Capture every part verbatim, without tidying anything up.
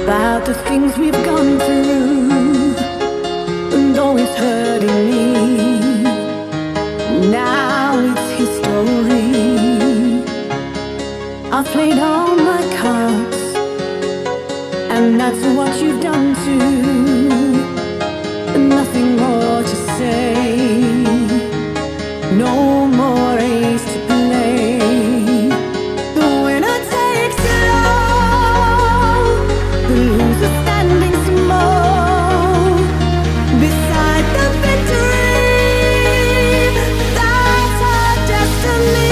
about the things we've gone through, and though it's hurting me, now it's history. I've played all my cards, and that's what you've done too. Nothing more to say, no more ace to play. The winner takes it all, the loser standing small beside the victory. That's our destiny.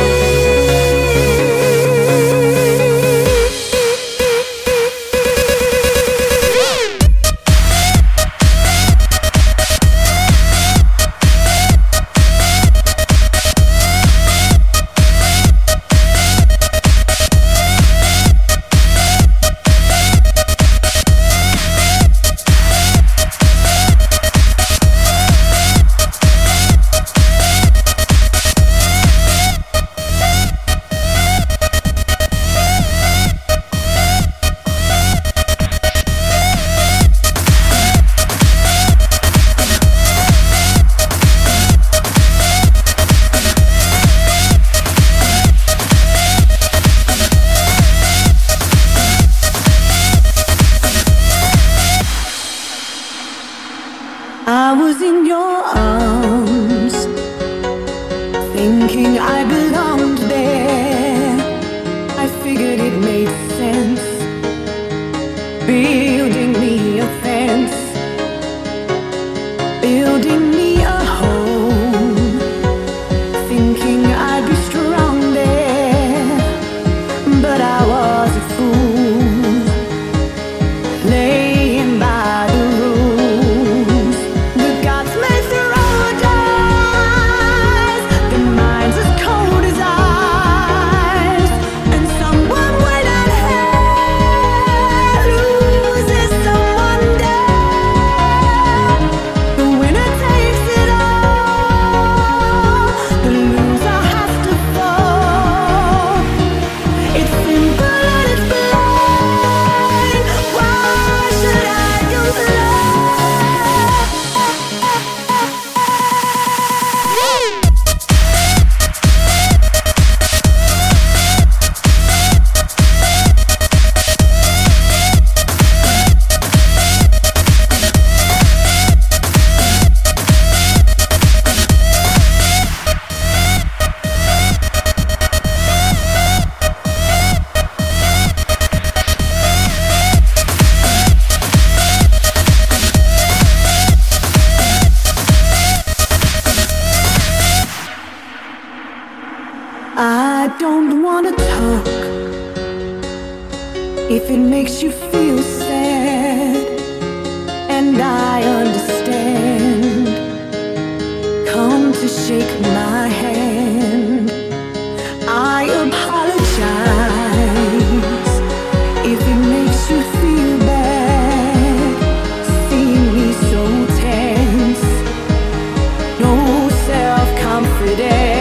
I was in your arms, thinking I belonged there. I figured it made sense, building me a fence, building me a home, thinking I'd be strong there. But I was a fool, laying by the rules. The gods may throw dice, the mind's as cold as ice, and someone wait out here loses someone dead. The winner takes it all, the loser has to fall. It's simple and it's blind. Why should I complain? I don't wanna talk if it makes you feel sad, and I understand. Come to shake my hand, I apologize if it makes you feel bad, seeing me so tense, no self-confidence.